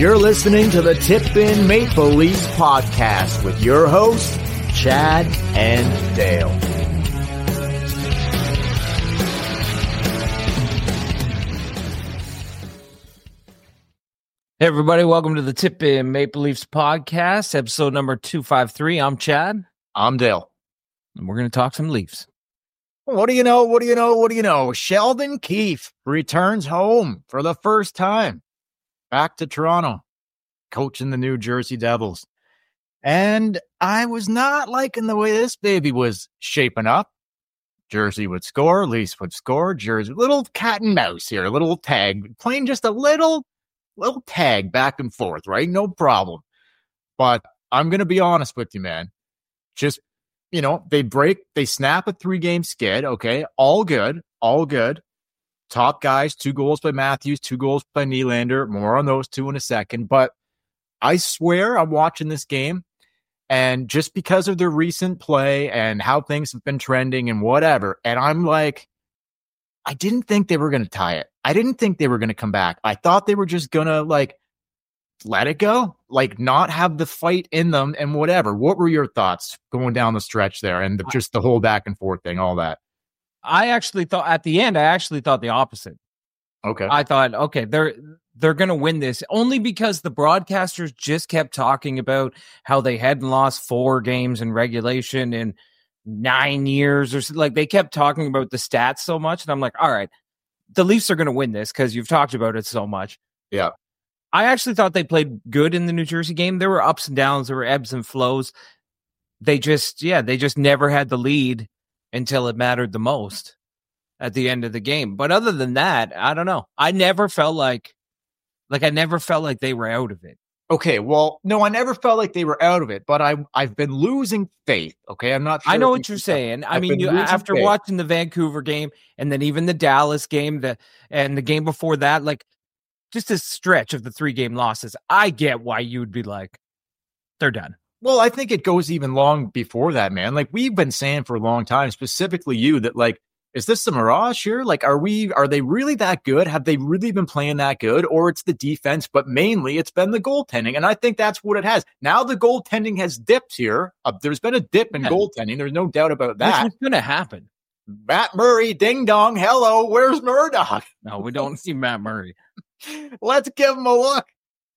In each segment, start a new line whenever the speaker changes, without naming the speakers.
You're listening to the Tip In Maple Leafs podcast with your hosts, Chad and Dale.
Hey everybody, welcome to the Tip In Maple Leafs podcast, episode number 253. I'm Chad.
I'm Dale.
And we're going to talk some Leafs.
What do you know? Sheldon Keefe returns home for the first time. Back to Toronto, coaching the New Jersey Devils. And I was not liking the way this baby was shaping up. Jersey would score, Leafs would score, Jersey, little cat and mouse here, a little tag, playing just a little tag back and forth, right? No problem. But I'm going to be honest with you, man. Just, they snap a 3-game skid. Okay. All good. Top guys, 2 goals by Matthews, 2 goals by Nylander. More on those 2 in a second. But I swear I'm watching this game, and just because of their recent play and how things have been trending and whatever, and I'm like, I didn't think they were going to tie it. I didn't think they were going to come back. I thought they were just going to let it go, not have the fight in them and whatever. What were your thoughts going down the stretch there and just the whole back and forth thing, all that?
I actually thought at the end, the opposite.
Okay.
I thought, okay, they're going to win this only because the broadcasters just kept talking about how they hadn't lost 4 games in regulation in 9 years, or they kept talking about the stats so much. And I'm like, all right, the Leafs are going to win this because you've talked about it so much.
Yeah.
I actually thought they played good in the New Jersey game. There were ups and downs. There were ebbs and flows. They just never had the lead until it mattered the most at the end of the game. But other than that, I don't know. I never felt like they were out of it.
Okay, well, no, I never felt like they were out of it, but I've been losing faith. Okay, I'm not sure.
I know what you're saying. I mean, after watching the Vancouver game and then even the Dallas game, and the game before that, just a stretch of the 3-game losses, I get why you would be like, they're done.
Well, I think it goes even long before that, man. We've been saying for a long time, specifically you, that is this a mirage here? Are they really that good? Have they really been playing that good? Or it's the defense, but mainly it's been the goaltending. And I think that's what it has. Now the goaltending has dipped here. There's been a dip in goaltending. There's no doubt about that.
What's going to happen?
Matt Murray, ding dong, hello, where's Murdoch?
No, we don't see Matt Murray.
Let's give him a look.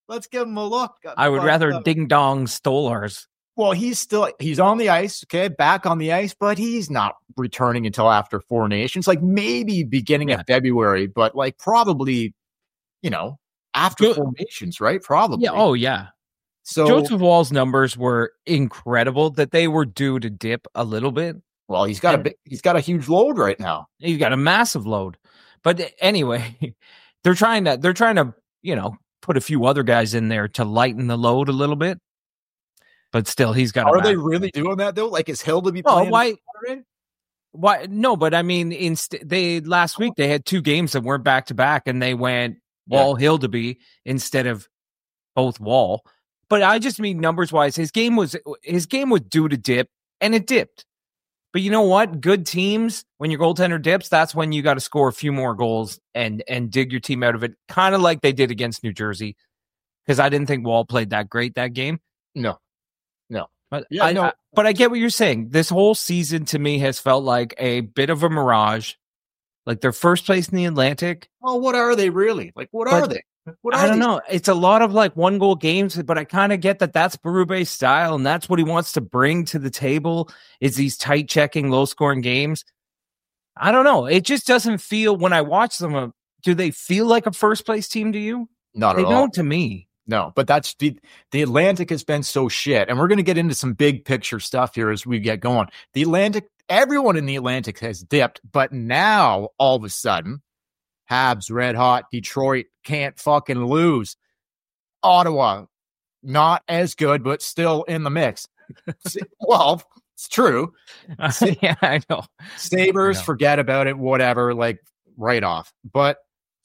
I would rather ding dong Stolars.
Well, he's on the ice, okay, back on the ice, but he's not returning until after 4 Nations, maybe beginning of February, but probably, after 4 Nations, right? Probably.
Yeah. Oh, yeah. So Joseph Woll's numbers were incredible, that they were due to dip a little bit.
Well, he's got a huge load right now.
He's got a massive load. But anyway, they're trying to, put a few other guys in there to lighten the load a little bit. But still, he's got.
Are they really doing that though? Is Hill to be playing?
Why? No, but I mean, last week they had 2 games that weren't back to back, and they went Wall Hill to be instead of both Wall. But I just mean numbers wise, his game was due to dip, and it dipped. But you know what? Good teams, when your goaltender dips, that's when you got to score a few more goals and dig your team out of it, kind of like they did against New Jersey. Because I didn't think Wall played that great that game.
No.
But I get what you're saying. This whole season to me has felt like a bit of a mirage. They're first place in the Atlantic.
Well, what are they really? What are they?
I don't know. It's a lot of 1-goal games, but I kind of get that that's Berube's style, and that's what he wants to bring to the table is these tight checking, low scoring games. I don't know. It just doesn't feel, when I watch them, do they feel like a first place team to you?
Not at all.
They don't to me.
No, but that's the Atlantic has been so shit. And we're going to get into some big picture stuff here as we get going. The Atlantic, everyone in the Atlantic has dipped, but now all of a sudden, Habs red hot, Detroit can't fucking lose. Ottawa, not as good, but still in the mix. Well, it's true.
Yeah, I know.
Sabres, forget about it, whatever, right off. But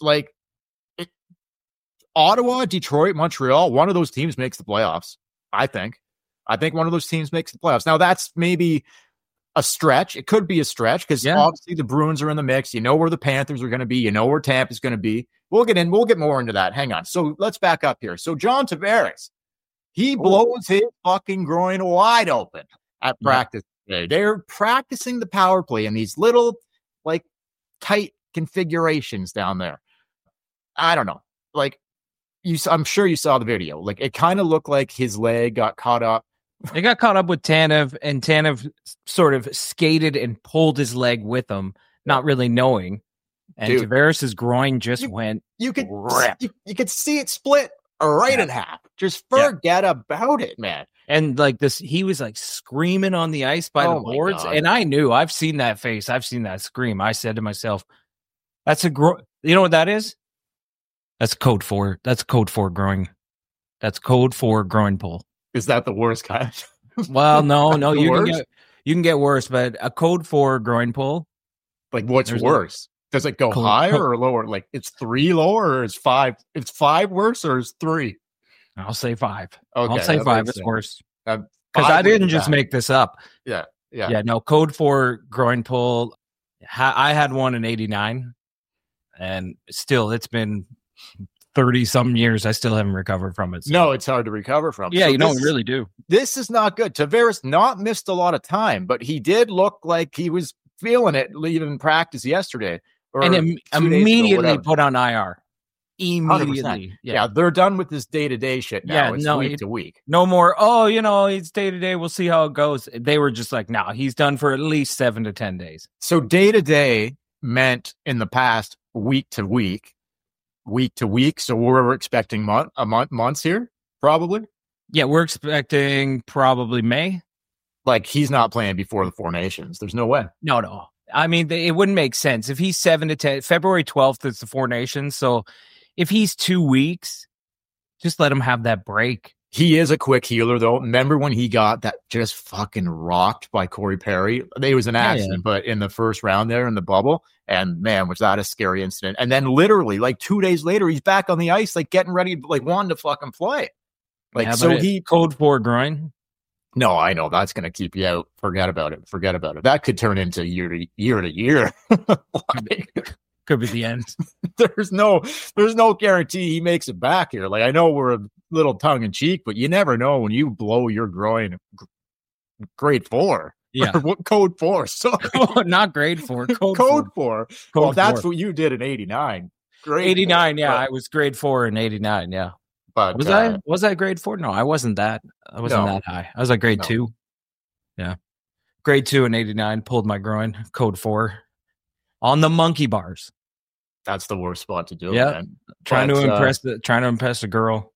Ottawa, Detroit, Montreal, one of those teams makes the playoffs, I think. I think one of those teams makes the playoffs. Now, that's maybe a stretch. It could be a stretch because obviously the Bruins are in the mix. You know where the Panthers are going to be. You know where Tampa's going to be. We'll get more into that. Hang on. So let's back up here. So John Tavares, he blows his fucking groin wide open at practice today. They're practicing the power play in these little, like, tight configurations down there. I don't know. Like, I'm sure you saw the video. Like, it kind of looked like his leg got caught up.
They got caught up with Tanev, and Tanev sort of skated and pulled his leg with him, not really knowing. And dude, Tavares' groin just went.
You could see it split right in half. Just forget about it, man.
And like this, he was like screaming on the ice by the boards, and I knew. I've seen that face. I've seen that scream. I said to myself, "That's a groin." You know what that is? That's code for. That's code for groin. That's code for groin pull.
Is that the worst kind?
Well, no, you can get worse, but a code for groin pull.
Like, what's worse? Does it go higher or lower? Like, it's 3 lower, or is 5? It's 5 worse, or is 3?
I'll say 5.
Okay,
I'll say 5 is worse. Because I didn't just make this up.
Yeah.
No, code for groin pull. I had one in 89, and still, it's been 30-some years. I still haven't recovered from it. So.
No, it's hard to recover from.
Yeah, so we really do.
This is not good. Tavares not missed a lot of time, but he did look like he was feeling it leaving practice yesterday.
And immediately put on IR. Immediately.
100%. Yeah, they're done with this day-to-day shit now. It's week to week.
No more, it's day-to-day. We'll see how it goes. They were just like, no, he's done for at least 7 to 10 days.
So day-to-day meant in the past week to week. So we're expecting months here, probably.
Yeah, we're expecting probably May.
Like, he's not playing before the Four Nations. There's no way.
No. I mean, it wouldn't make sense if he's 7 to 10. February 12th is the Four Nations. So if he's 2 weeks, just let him have that break.
He is a quick healer, though. Remember when he got that just fucking rocked by Corey Perry? It was an accident, but in the first round there in the bubble. And man, was that a scary incident. And then literally, like 2 days later, he's back on the ice, like getting ready, like wanting to fucking play. Like, so he
code for groin.
No, I know that's going to keep you out. Forget about it. That could turn into year to year.
Could be the end.
There's no guarantee he makes it back here. Like, I know we're a little tongue in cheek, but you never know when you blow your groin. Grade 4.
Yeah.
What code 4? So
not grade 4.
Code 4. Well, that's what you did in 89.
Grade 89. 4, yeah, I was grade 4 in 89. Yeah.
But
was I grade 4? No, I wasn't that. I wasn't that high. I was like grade 2. Yeah. Grade 2 in 89, pulled my groin, code 4 on the monkey bars.
That's the worst spot to do it.
Yeah. Trying to impress a girl.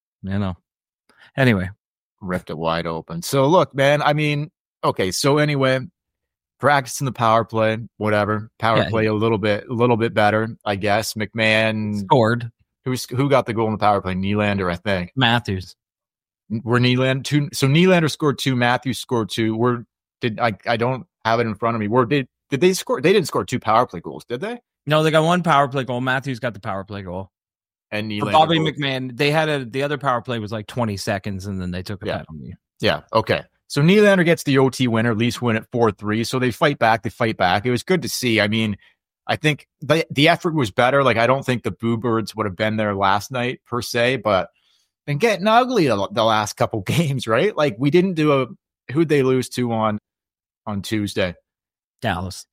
Anyway,
ripped it wide open. So look, man, I mean, okay, so anyway, practicing the power play, whatever. Power play a little bit better, I guess. McMahon
scored.
Who got the goal in the power play? Nylander, I think.
Matthews.
Were Nylander 2? So Nylander scored 2. Matthews scored 2. I don't have it in front of me. Did they score? They didn't score 2 power play goals, did they?
No, they got 1 power play goal. Matthews got the power play goal.
And Nylander,
Bobby McMahon, they had the other power play was like 20 seconds, and then they took a penalty.
Yeah. Okay. So Nylander gets the OT winner, Leafs win at 4-3. So they fight back. It was good to see. I mean, I think the effort was better. Like, I don't think the Boo Birds would have been there last night per se, but been getting ugly the last couple games, right? Like, we didn't do who'd they lose to on Tuesday?
Dallas.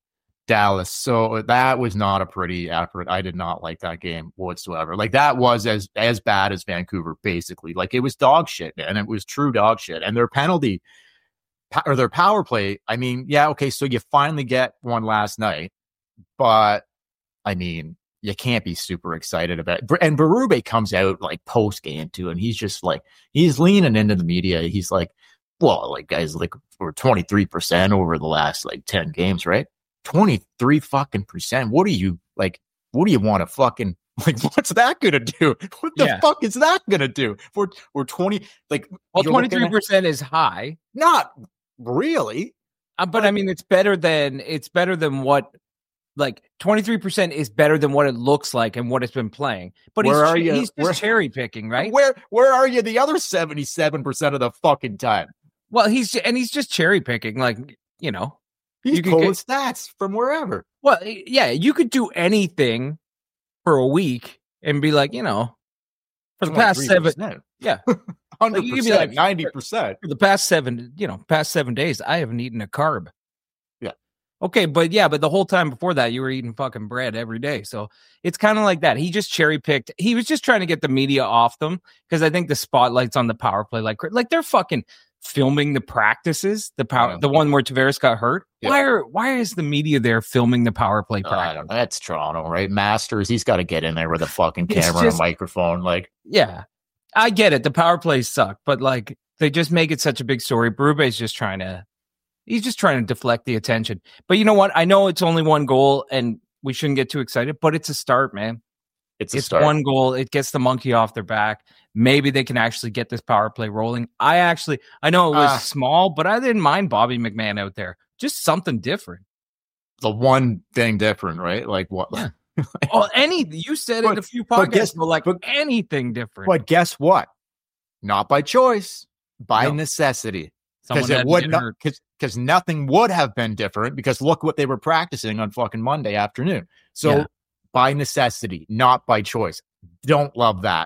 So that was not a pretty effort. I did not like that game whatsoever. Like, that was as bad as Vancouver, basically. Like, it was dog shit, man. It was true dog shit. And their penalty or their power play, I mean, yeah, okay, so you finally get one last night. But, I mean, you can't be super excited about it. And Berube comes out, like, post-game, too, and he's just, like, he's leaning into the media. He's like, well, like, guys, like, we're 23% over the last, like, 10 games, right? 23 fucking percent. What do you want to fucking, like, what's that going to do? What the fuck is that going to do? We're 20, like.
Well, 23% is high.
Not really.
But, I mean, it's better than what. Like 23% is better than what it looks like and what it's been playing. But he's just cherry picking, right?
Where are you the other 77% of the fucking time?
Well, he's just cherry picking, like,
He's pulling stats from wherever.
Well, yeah, you could do anything for a week and be like, for the past 7, yeah,
100%, 90%.
For the past 7 days, I haven't eaten a carb.
Yeah.
Okay, but the whole time before that, you were eating fucking bread every day. So it's kind of like that. He just cherry picked. He was just trying to get the media off them because I think the spotlight's on the power play. Like they're fucking filming the practices, the one where Tavares got hurt. Yeah. Why is the media there filming the power play practice?
I don't know. That's Toronto, right? Masters, he's got to get in there with a fucking camera and a microphone. Like,
yeah, I get it. The power plays suck, but like they just make it such a big story. Berube's just trying to deflect the attention. But you know what? I know it's only one goal and we shouldn't get too excited, but it's a start, man. It's
start.
One goal. It gets the monkey off their back. Maybe they can actually get this power play rolling. I know it was small, but I didn't mind Bobby McMahon out there. Just something different.
The one thing different, right? Like what?
Yeah. You said it a few podcasts, but anything different.
But guess what? Not by choice, by necessity. Because it would not, because nothing would have been different. Because look what they were practicing on fucking Monday afternoon. So by necessity, not by choice. Don't love that.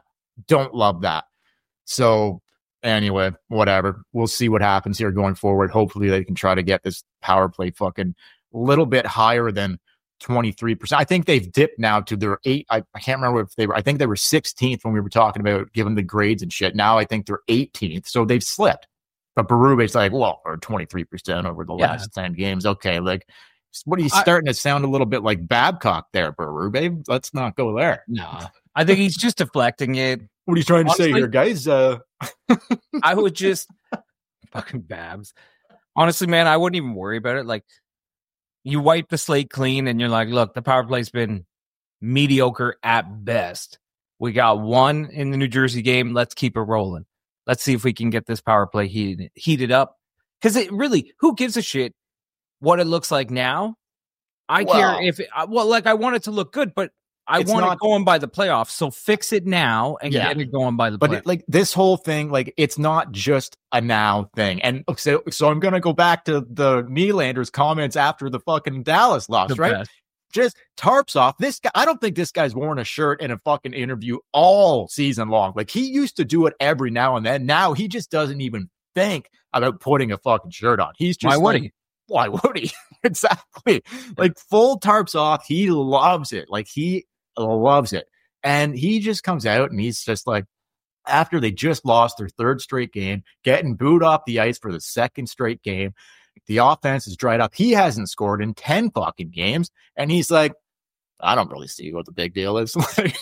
So anyway, whatever. We'll see what happens here going forward. Hopefully they can try to get this power play fucking a little bit higher than 23%. I think they've dipped now to their 8. I can't remember if they were. I think they were 16th when we were talking about giving the grades and shit. Now I think they're 18th. So they've slipped. But Berube's like, well, or 23% over the last 10 games. Okay, like, what are you starting to sound a little bit like Babcock there, Berube? Let's not go there.
No, I think he's just deflecting it.
What are you trying to say here, guys?
I would just fucking Babs. Honestly, man, I wouldn't even worry about it. Like, you wipe the slate clean and you're like, look, the power play's been mediocre at best. We got one in the New Jersey game. Let's keep it rolling. Let's see if we can get this power play heated up. Because it really, who gives a shit what it looks like now? I care if I want it to look good, but I want it going by the playoffs. So fix it now and get it going by the playoffs.
But this whole thing, like, it's not just a now thing. And so I'm going to go back to the Nylander's comments after the fucking Dallas loss, right? Best. Just tarps off. This guy, I don't think this guy's worn a shirt in a fucking interview all season long. Like, he used to do it every now and then. Now he just doesn't even think about putting a fucking shirt on. He's just why would he? Exactly. Like, full tarps off. He loves it. Like, he loves it. And he just comes out and he's just like, after they just lost their third straight game, getting booed off the ice for the second straight game. The offense is dried up. He hasn't scored in 10 fucking games. And he's like, I don't really see what the big deal is. Like,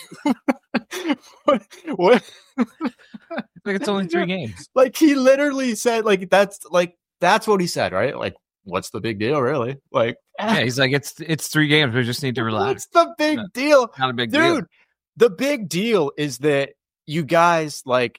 what?
Like, it's only 3 games.
Like, he literally said, that's what he said, right? Like, what's the big deal, really? Like,
yeah, he's like, it's 3 games. We just need to relax.
What's the big deal?
Not a big deal.
Dude, the big deal is that you guys, like,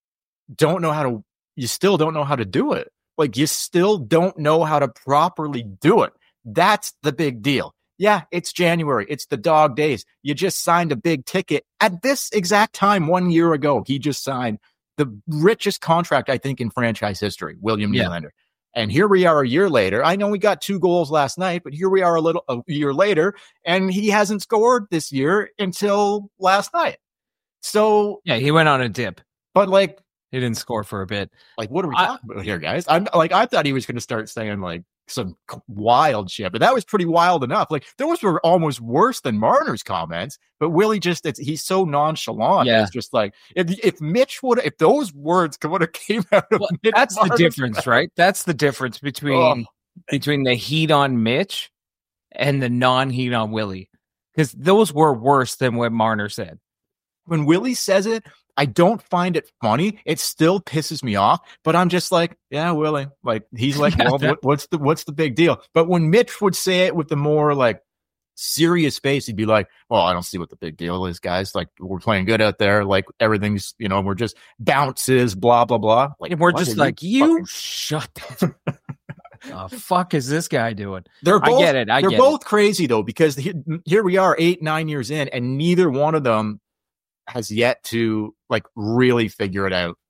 you still don't know how to do it. Like, you still don't know how to properly do it. That's the big deal. Yeah, it's January. It's the dog days. You just signed a big ticket at this exact time 1 year ago. He just signed the richest contract, I think, in franchise history, William Nylander. And here we are a year later. I know we got 2 goals last night, but here we are a year later, and he hasn't scored this year until last night. So
yeah, he went on a dip.
But like,
he didn't score for a bit.
Like, what are we talking about here, guys? I thought he was going to start saying like some wild shit, but that was pretty wild enough. Like, those were almost worse than Marner's comments. But Willie he's so nonchalant. Yeah. It's just like, if those words would have came out of Mitch,
that's Marner's the difference, right? That's the difference between the heat on Mitch and the non-heat on Willie, because those were worse than what Marner said.
When Willie says it, I don't find it funny. It still pisses me off, but I'm just like, yeah, Willie. Like, he's like, well, what's the big deal? But when Mitch would say it with the more like serious face, he'd be like, well, I don't see what the big deal is, guys. Like, we're playing good out there. Like, everything's, we're just bounces, blah, blah, blah. Like,
and we're just like, you shut up. The fuck is this guy doing?
I get it. They're both crazy though, because here we are 8-9 years in, and neither one of them has yet to like really figure it out.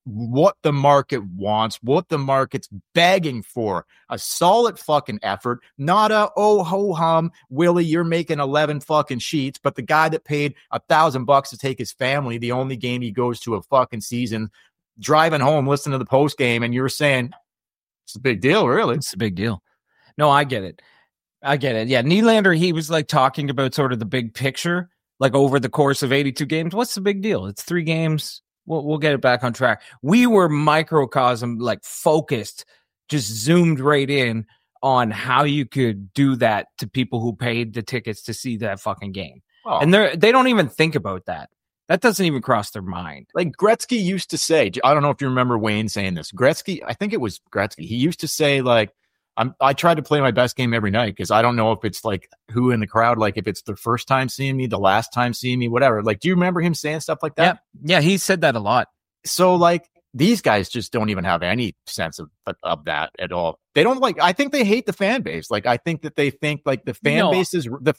what the market wants, what the market's begging for. A solid fucking effort, not a, oh, ho hum, Willie, you're making 11 fucking sheets, but the guy that paid $1,000 to take his family, the only game he goes to a fucking season, driving home, listening to the post game, and you're saying, it's a big deal, really.
It's a big deal. No, I get it. Yeah, Nylander, he was like talking about sort of the big picture, like over the course of 82 games. What's the big deal? It's 3 games. We'll get it back on track. We were microcosm, like focused, just zoomed right in on how you could do that to people who paid the tickets to see that fucking game. Oh. And they don't even think about that. That doesn't even cross their mind.
Like Gretzky used to say, I don't know if you remember Wayne saying this. Gretzky, I think it was Gretzky. He used to say, like, I try to play my best game every night because I don't know if it's like who in the crowd, like if it's the first time seeing me, the last time seeing me, whatever. Like, do you remember him saying stuff like that?
Yeah, he said that a lot.
So like these guys just don't even have any sense of that at all. They don't like. I think they hate the fan base. Like I think that they think like the fan base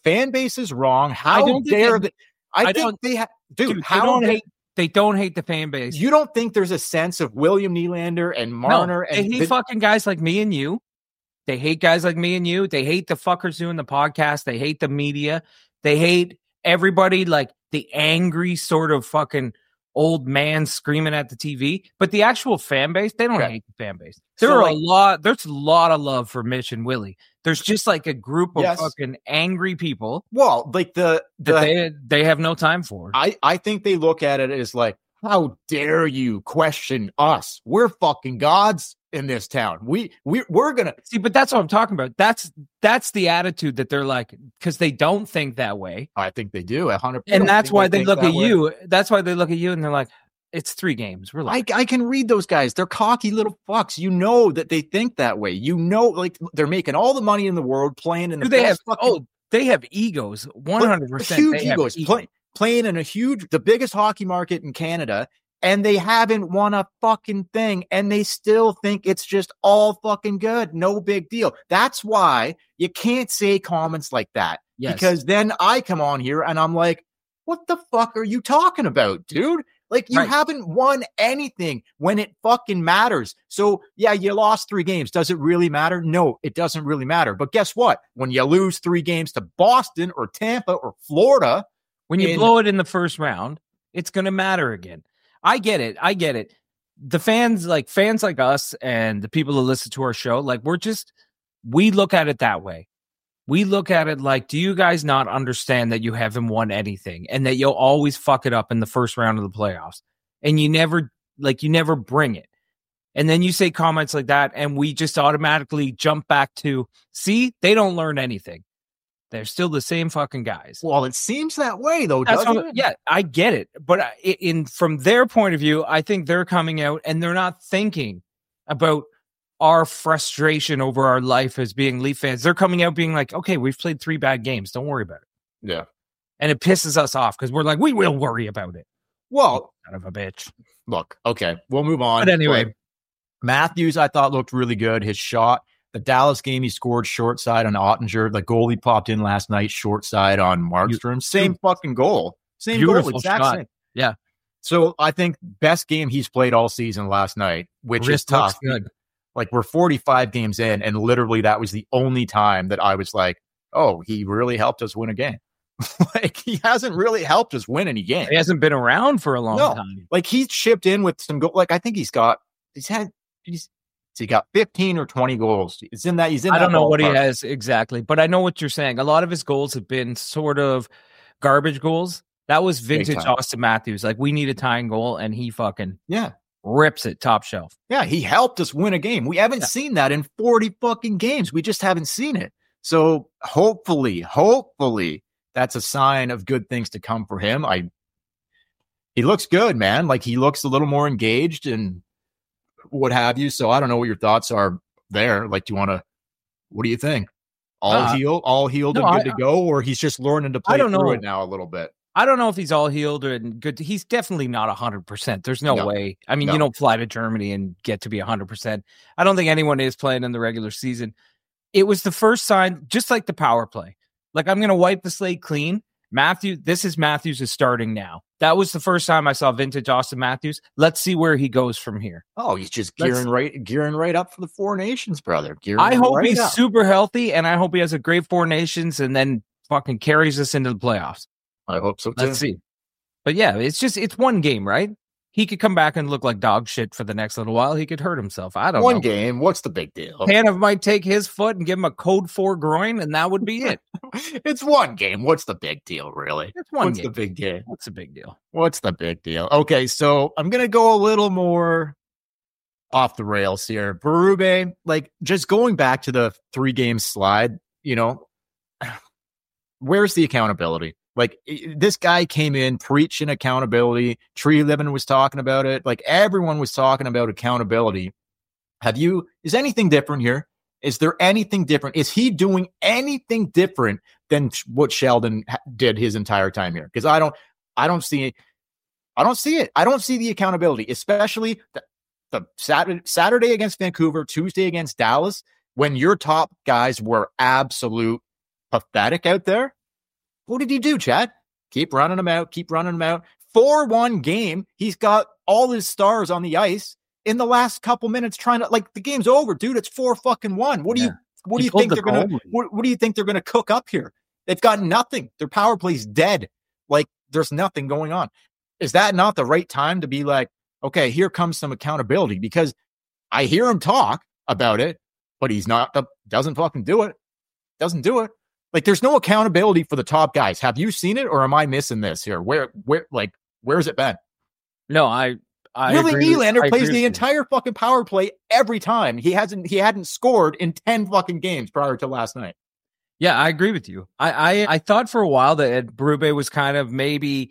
is wrong. How dare they? I think they have, dude. How
They don't hate the fan base.
You don't think there's a sense of William Nylander and Marner?
No, they hate fucking guys like me and you. They hate guys like me and you. They hate the fuckers doing the podcast. They hate the media. They hate everybody, like the angry sort of fucking old man screaming at the TV. But the actual fan base, they don't hate the fan base. There's a lot of love for Mitch and Willie. There's just like a group of fucking angry people.
Well, like
they have no time for.
I think they look at it as like, how dare you question us? We're fucking gods in this town. We're gonna
see, but that's what I'm talking about. That's the attitude that they're like, because they don't think that way.
I think they do 100%.
And that's why they look at you. That's why they look at you and they're like, it's 3 games. We're like,
I can read those guys. They're cocky little fucks. You know that they think that way. You know, like they're making all the money in the world playing in the.
They have egos. 100%.
Huge egos. Playing in the biggest hockey market in Canada, and they haven't won a fucking thing, and they still think it's just all fucking good. No big deal. That's why you can't say comments like that. Yes. Because then I come on here and I'm like, what the fuck are you talking about, dude? Like, you haven't won anything when it fucking matters. So, yeah, you lost 3 games. Does it really matter? No, it doesn't really matter. But guess what? When you lose 3 games to Boston or Tampa or Florida,
when you blow it in the first round, it's going to matter again. I get it. The fans like us and the people who listen to our show, like we look at it that way. We look at it like, do you guys not understand that you haven't won anything and that you'll always fuck it up in the first round of the playoffs? And you never bring it. And then you say comments like that and we just automatically jump back to, see, they don't learn anything. They're still the same fucking guys.
Well, it seems that way, though, doesn't it?
Yeah, I get it. But from their point of view, I think they're coming out and they're not thinking about our frustration over our life as being Leaf fans. They're coming out being like, okay, we've played 3 bad games. Don't worry about it.
Yeah.
And it pisses us off because we're like, we will worry about it.
Well,
son of a bitch.
Look, okay, we'll move on.
But anyway,
Matthews, I thought looked really good. His shot. The Dallas game, he scored short side on Ottinger. The goal he popped in last night, short side on Markstrom. Same fucking goal. Same
beautiful
goal. Exact
shot.
same.
Yeah.
So I think best game he's played all season last night, which is tough.
Good.
Like we're 45 games in, and literally that was the only time that I was like, oh, he really helped us win a game. Like he hasn't really helped us win any game.
He hasn't been around for a long time.
Like he's chipped in with some goal. Like I think he's got 15 or 20 goals. He's in that.
I don't know what he has exactly, but I know what you're saying. A lot of his goals have been sort of garbage goals. That was vintage Austin Matthews. Like we need a tying goal, and he fucking rips it top shelf.
Yeah, he helped us win a game. We haven't seen that in 40 fucking games. We just haven't seen it. So hopefully that's a sign of good things to come for him. He looks good, man. Like he looks a little more engaged and what have you. So I don't know what your thoughts are there. Like, what do you think? All healed and good to go, or he's just learning to play through it now a little bit?
I don't know if he's all healed and good. He's definitely not 100%. There's no way. I mean, you don't fly to Germany and get to be 100%. I don't think anyone is playing in the regular season. It was the first sign, just like the power play. Like, I'm going to wipe the slate clean. This is Matthews is starting now. That was the first time I saw vintage Austin Matthews. Let's see where he goes from here.
Oh, he's just gearing right up for the Four Nations, brother.
I hope he's super healthy, and I hope he has a great Four Nations and then fucking carries us into the playoffs.
I hope so, too.
Let's see. But yeah, it's one game, right? He could come back and look like dog shit for the next little while. He could hurt himself. I don't know.
One game. What's the big deal?
Tanev might take his foot and give him a code 4 groin, and that would be it.
It's one game. What's the big deal, really?
It's one
What's
game.
the big game?
What's the big deal?
What's the big deal? Okay, so I'm going to go a little more off the rails here. Berube, like, just going back to the 3-game slide, where's the accountability? Like, this guy came in preaching accountability. Tree Living was talking about it. Like, everyone was talking about accountability. Is anything different here? Is there anything different? Is he doing anything different than what Sheldon did his entire time here? Because I don't see it. I don't see the accountability, especially the Saturday against Vancouver, Tuesday against Dallas, when your top guys were absolute pathetic out there. What did he do, Chad? Keep running them out. 4-1 game. He's got all his stars on the ice in the last couple minutes trying to, like, the game's over, dude. It's 4-1. What do you think they're gonna cook up here? They've got nothing. Their power play's dead. Like, there's nothing going on. Is that not the right time to be like, okay, here comes some accountability? Because I hear him talk about it, but doesn't fucking do it. Doesn't do it. Like, there's no accountability for the top guys. Have you seen it, or am I missing this here? Where's it been?
No, I
Willie Nylander plays the entire fucking power play every time. He hadn't scored in 10 fucking games prior to last night.
Yeah, I agree with you. I thought for a while that Berube was kind of maybe,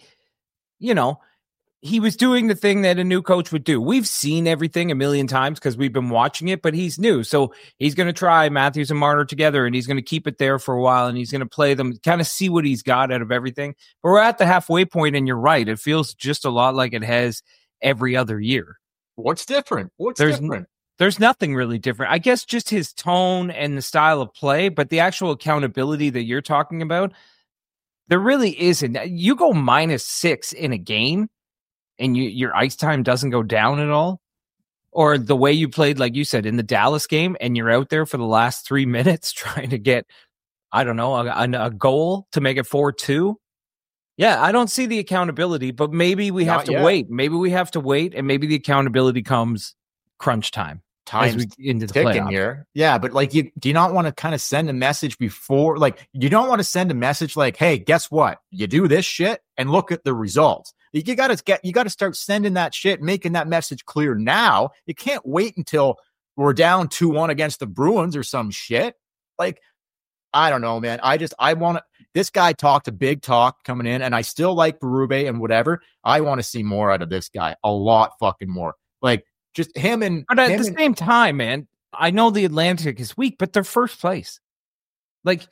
he was doing the thing that a new coach would do. We've seen everything a million times because we've been watching it, but he's new. So he's going to try Matthews and Marner together, and he's going to keep it there for a while, and he's going to play them, kind of see what he's got out of everything. But we're at the halfway point, and you're right. It feels just a lot like it has every other year.
What's different? Different?
There's nothing really different. I guess just his tone and the style of play, but the actual accountability that you're talking about, there really isn't. You go -6 in a game, and your ice time doesn't go down at all, or the way you played, like you said, in the Dallas game, and you're out there for the last 3 minutes trying to get, I don't know, a goal to make it 4-2. Yeah, I don't see the accountability, but maybe we have to wait. Maybe we have to wait, and maybe the accountability comes crunch time.
Time's into the ticking here. Yeah, but like, do you not want to kind of send a message before? Like, you don't want to send a message like, hey, guess what? You do this shit and look at the results. You got to start sending that shit, making that message clear now. You can't wait until we're down 2-1 against the Bruins or some shit. Like, I don't know, man. This guy talked a big talk coming in, and I still like Berube and whatever. I want to see more out of this guy. A lot fucking more. Like, just him and...
But at the same time, man, I know the Atlantic is weak, but they're first place. Like,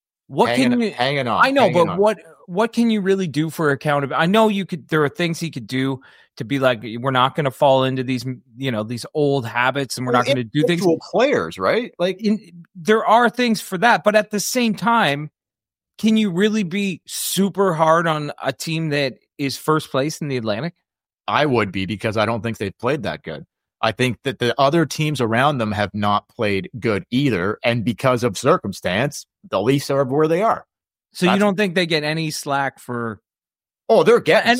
hanging on. I know, but what can you really do for accountability? I know there are things he could do to be like, we're not going to fall into these, these old habits, and we're not going to do things.
Players, right? Like,
there are things for that, but at the same time, can you really be super hard on a team that is first place in the Atlantic?
I would be, because I don't think they've played that good. I think that the other teams around them have not played good either. And because of circumstance, the Leafs are where they are.
So you don't think they get any slack for?
Oh, they're getting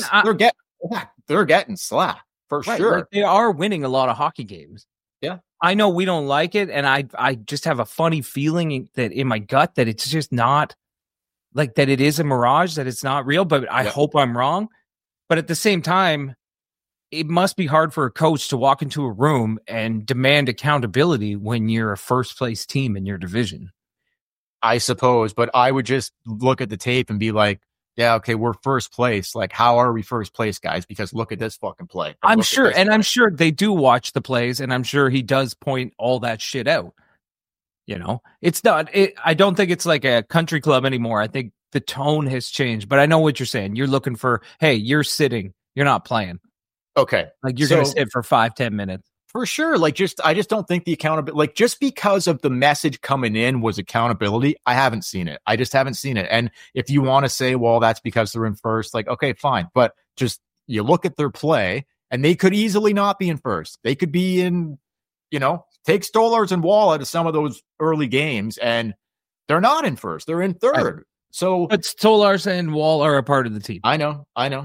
slack for sure.
Like, they are winning a lot of hockey games.
Yeah.
I know we don't like it. And I just have a funny feeling that in my gut that it's just not like that. It is a mirage, that it's not real, but I hope I'm wrong. But at the same time, it must be hard for a coach to walk into a room and demand accountability when you're a first place team in your division.
I suppose, but I would just look at the tape and be like, yeah, okay, we're first place. Like, how are we first place, guys? Because look at this fucking play.
I'm sure they do watch the plays, and I'm sure he does point all that shit out. It's not, I don't think it's like a country club anymore. I think the tone has changed, but I know what you're saying. You're looking for, hey, you're sitting, you're not playing.
Okay.
Like, you're going to sit for 5-10 minutes.
For sure. I just don't think the accountability, just because of the message coming in was accountability, I haven't seen it. I just haven't seen it. And if you want to say, well, that's because they're in first, okay, fine. But just, you look at their play and they could easily not be in first. They could be in, take Stolarz and Wall out of some of those early games and they're not in first. They're in third. Right. So,
but Stolarz and Wall are a part of the team.
I know.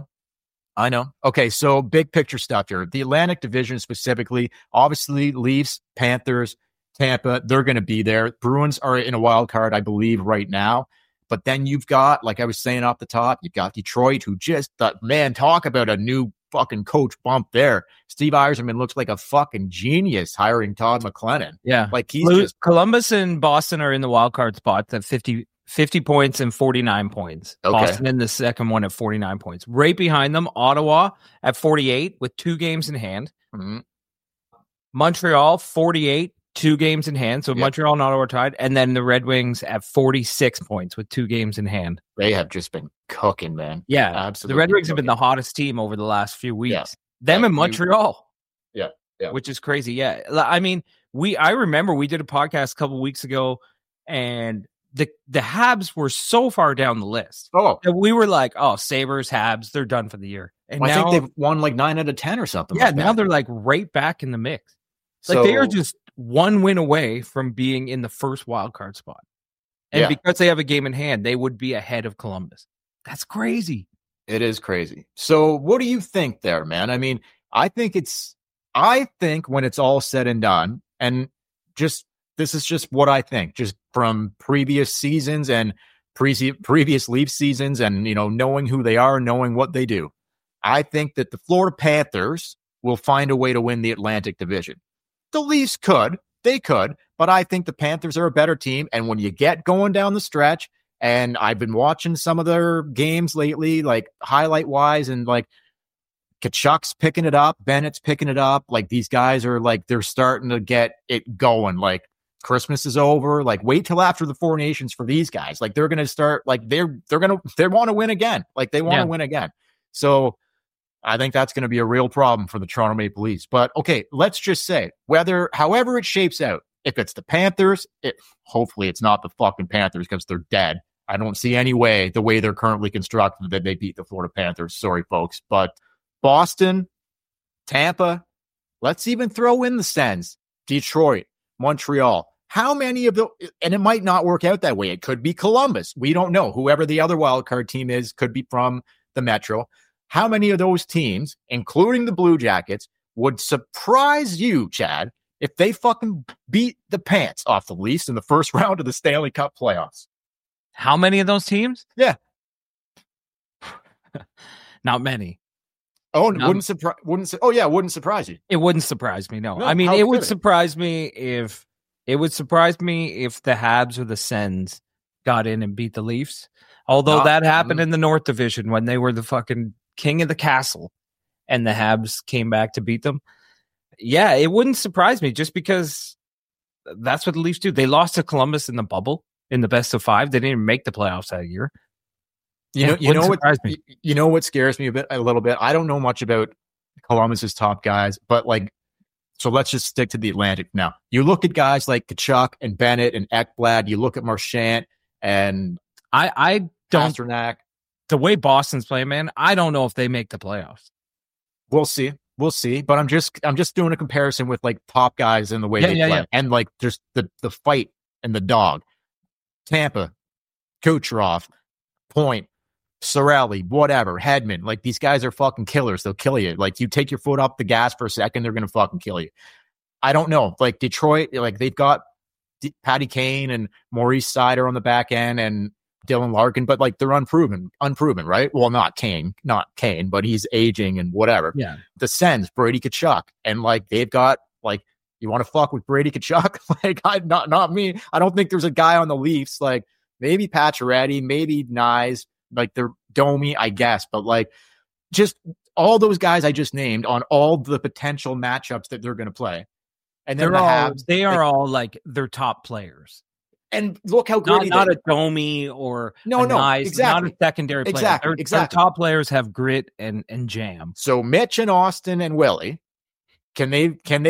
Okay, so big picture stuff here. The Atlantic Division specifically, obviously Leafs, Panthers, Tampa, they're going to be there. Bruins are in a wild card, I believe, right now. But then you've got, like I was saying off the top, you've got Detroit, who just thought, man, talk about a new fucking coach bump there. Steve Yzerman looks like a fucking genius hiring Todd McLennan.
Yeah. Columbus and Boston are in the wild card spots at 50 points and 49 points. Okay. Boston in the second one at 49 points. Right behind them, Ottawa at 48 with 2 games in hand. Mm-hmm. Montreal, 48, 2 games in hand. So Montreal and Ottawa are tied. And then the Red Wings at 46 points with 2 games in hand.
They have just been cooking, man.
Yeah. Absolutely. The Red Wings have been the hottest team over the last few weeks. Yeah. Them and Montreal.
Yeah.
Which is crazy. Yeah. I mean, I remember we did a podcast a couple weeks ago and the Habs were so far down the list.
Oh.
That we were like, oh, Sabres, Habs, they're done for the year. And
now, I think they've won 9 out of 10 or something.
Yeah, now they're right back in the mix. They are just 1 win away from being in the first wild card spot. And because they have a game in hand, they would be ahead of Columbus. That's crazy.
It is crazy. So what do you think there, man? I mean, I think when it's all said and done, and this is just what I think, just from previous seasons and previous Leaf seasons and, knowing who they are, knowing what they do. I think that the Florida Panthers will find a way to win the Atlantic Division. The Leafs could, but I think the Panthers are a better team. And when you get going down the stretch, and I've been watching some of their games lately, highlight wise, and Tkachuk's picking it up, Bennett's picking it up. These guys are they're starting to get it going. Christmas is over. Wait till after the Four Nations for these guys. They're going to start, they want to win again. They want to win again. So I think that's going to be a real problem for the Toronto Maple Leafs. But okay, let's just say however it shapes out, if it's the Panthers, hopefully it's not the fucking Panthers because they're dead. I don't see any way, the way they're currently constructed, that they beat the Florida Panthers. Sorry, folks. But Boston, Tampa, let's even throw in the Sens, Detroit, Montreal. How many of those, and it might not work out that way. It could be Columbus. We don't know. Whoever the other wildcard team is could be from the Metro. How many of those teams, including the Blue Jackets, would surprise you, Chad, if they fucking beat the pants off the Leafs in the first round of the Stanley Cup playoffs?
How many of those teams?
Yeah.
Not many.
Oh, wouldn't surprise you.
It wouldn't surprise me. No, I mean, it would surprise me if the Habs or the Sens got in and beat the Leafs. Although that happened in the North Division when they were the fucking king of the castle and the Habs came back to beat them. Yeah, it wouldn't surprise me just because that's what the Leafs do. They lost to Columbus in the bubble in the best of 5. They didn't even make the playoffs that year. You know what scares me a little bit. I don't know much about Columbus's top guys, but so let's just stick to the Atlantic now. You look at guys like Tkachuk and Bennett and Ekblad. You look at Marchand and I don't.
Pasternak.
The way Boston's playing, man, I don't know if they make the playoffs.
We'll see. But I'm just doing a comparison with top guys and the way they play, and just the fight and the dog. Tampa, Kucherov, Point, Cirelli, whatever, Hedman. These guys are fucking killers. They'll kill you. You take your foot off the gas for a second, they're gonna fucking kill you. I don't know. Detroit, they've got Patty Kane and Maurice Sider on the back end and Dylan Larkin, but they're unproven, right? Well, not Kane, but he's aging and whatever.
Yeah.
The Sens, Brady Tkachuk, and they've got you want to fuck with Brady Tkachuk? Not me. I don't think there's a guy on the Leafs maybe Pacioretty, maybe Nyes, they're Domi, I guess, but just all those guys I just named on all the potential matchups that they're going to play, and then
they are all their top players.
And look how gritty
not a Domi or Nyes,
exactly.
Not a secondary player.
Exactly.
Their top players have grit and jam.
So Mitch and Austin and Willie, can they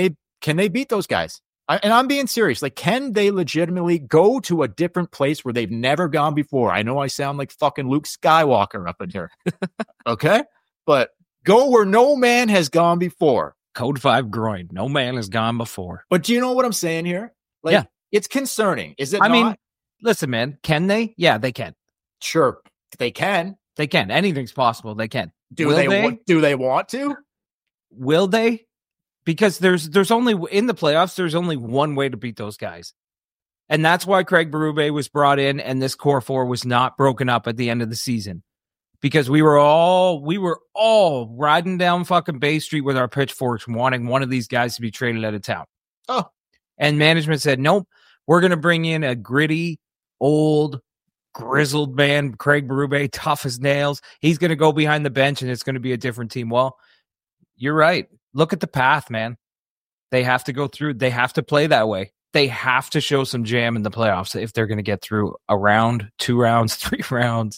Can they beat those guys? And I'm being serious. Like, can they legitimately go to a different place where they've never gone before? I know I sound like fucking Luke Skywalker up in here. Okay? But go where no man has gone before.
Code 5 groin. No man has gone before.
But do you know what I'm saying here? Like,
yeah.
It's concerning. Is it
I
not?
mean, listen, man. Can they? Yeah, they can.
Sure. They can.
They can. Anything's possible. They can.
Do they want to?
Will they? Because there's only in the playoffs, there's only one way to beat those guys. And that's why Craig Berube was brought in and this core 4 was not broken up at the end of the season. Because we were all riding down fucking Bay Street with our pitchforks wanting one of these guys to be traded out of town.
Oh.
And management said, nope, we're going to bring in a gritty, old, grizzled man, Craig Berube, tough as nails. He's going to go behind the bench and it's going to be a different team. Well, you're right. Look at the path, man. They have to go through. They have to play that way. They have to show some jam in the playoffs if they're going to get through a round, 2 rounds, 3 rounds.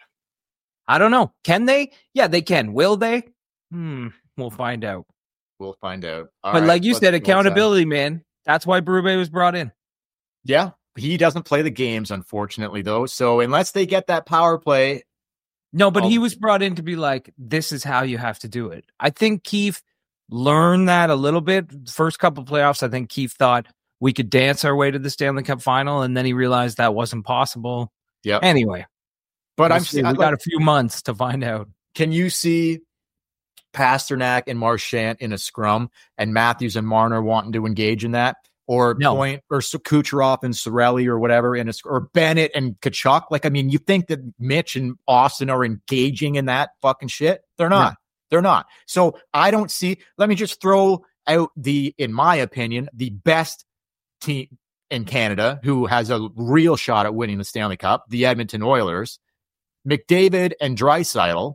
I don't know. Can they? Yeah, they can. Will they? We'll find out.
We'll find out.
But like you said, accountability, man. That's why Berube was brought in.
Yeah. He doesn't play the games, unfortunately, though. So unless they get that power play.
No, but he was brought in to be like, this is how you have to do it. I think Keefe learned that a little bit. First couple of playoffs, I think Keefe thought we could dance our way to the Stanley Cup final, and then he realized that wasn't possible.
Yeah.
Anyway.
But
we got a few months to find out.
Can you see Pasternak and Marchand in a scrum and Matthews and Marner wanting to engage in that? Or Point or Kucherov and Cirelli or whatever, or Bennett and Tkachuk? Like, I mean, you think that Mitch and Austin are engaging in that fucking shit? They're not. No. They're not. So I don't see. Let me just throw out in my opinion, the best team in Canada who has a real shot at winning the Stanley Cup, the Edmonton Oilers. McDavid and Draisaitl.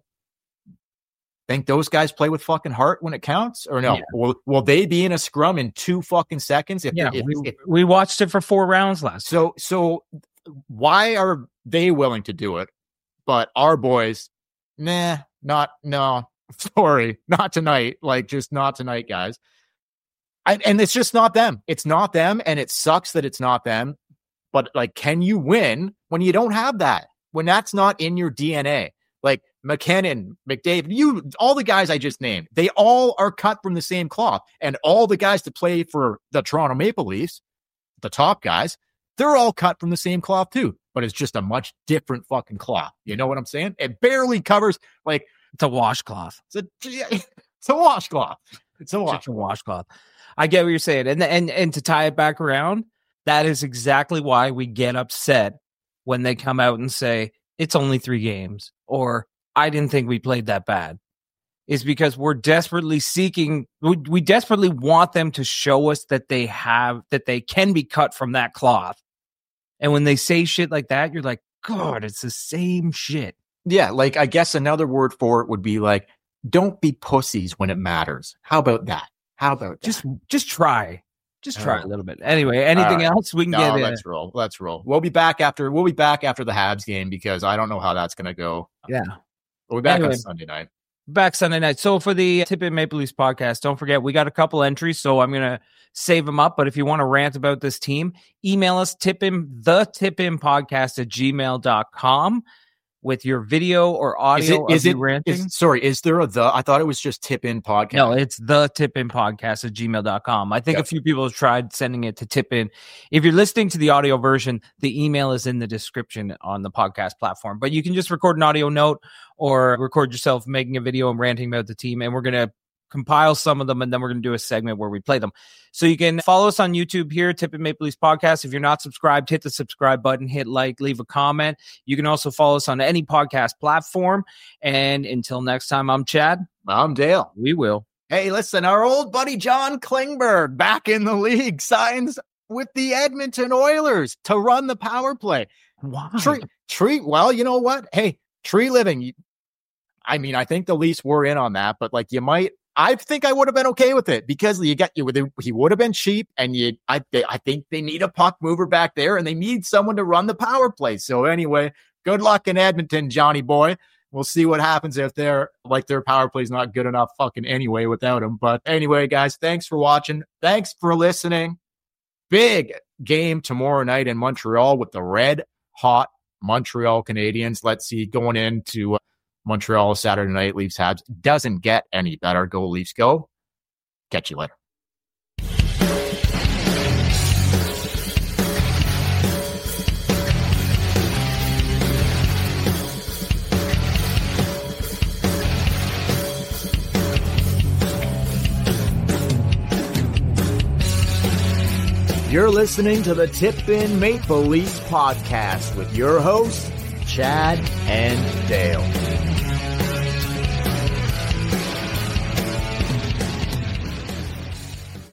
Think those guys play with fucking heart when it counts, or no? Yeah. Will they be in a scrum in 2 fucking seconds?
We watched it for 4 rounds last.
So why are they willing to do it, but our boys, no, sorry, not tonight. Like, just not tonight, guys. And it's just not them. It's not them, and it sucks that it's not them. But like, can you win when you don't have that? When that's not in your DNA? Like McKinnon, McDavid, all the guys I just named, they all are cut from the same cloth. And all the guys to play for the Toronto Maple Leafs, the top guys, they're all cut from the same cloth too. But it's just a much different fucking cloth. You know what I'm saying? It barely covers, like,
it's a washcloth.
It's a washcloth. It's a
washcloth. I get what you're saying. And to tie it back around, that is exactly why we get upset when they come out and say, it's only 3 games, or I didn't think we played that bad, is because we're desperately seeking, we desperately want them to show us that they can be cut from that cloth. And when they say shit like that, you're like, God, it's the same shit.
Yeah. Like, I guess another word for it would be like, don't be pussies when it matters. How about that?
Just try. Just try a little bit. Anyway, anything else we can get in?
Let's roll. We'll be back after the Habs game, because I don't know how that's going to go.
Yeah.
We'll be back on Sunday night.
Back Sunday night. So for the Tip In Maple Leafs podcast, don't forget, we got a couple entries, so I'm going to save them up. But if you want to rant about this team, email us, tipinpodcast@gmail.com. with your video or audio is it ranting.
Is there I thought it was just Tip In Podcast.
No, it's the tipinpodcast@gmail.com. I think a few people have tried sending it to Tip In. If you're listening to the audio version, the email is in the description on the podcast platform. But you can just record an audio note or record yourself making a video and ranting about the team. And we're going to compile some of them, and then we're going to do a segment where we play them. So you can follow us on YouTube here, Tip In Maple Leafs Podcast. If you're not subscribed, hit the subscribe button, hit like, leave a comment. You can also follow us on any podcast platform. And until next time, I'm Chad.
I'm Dale.
We will.
Hey, listen, our old buddy John Klingberg, back in the league, signs with the Edmonton Oilers to run the power play.
Why?
Well, you know what? Hey, Tree Living. I mean, I think the Leafs were in on that, but like, I think I would have been okay with it, because he would have been cheap, and I think they need a puck mover back there, and they need someone to run the power play. So anyway, good luck in Edmonton, Johnny boy. We'll see what happens if their power play is not good enough fucking anyway without him. But anyway, guys, thanks for watching. Thanks for listening. Big game tomorrow night in Montreal with the red hot Montreal Canadiens. Let's see, going into Montreal Saturday night, Leafs Habs. Doesn't get any better. Go Leafs, go. Catch you later. You're listening to the Tip In Maple Leafs podcast with your hosts, Chad and Dale.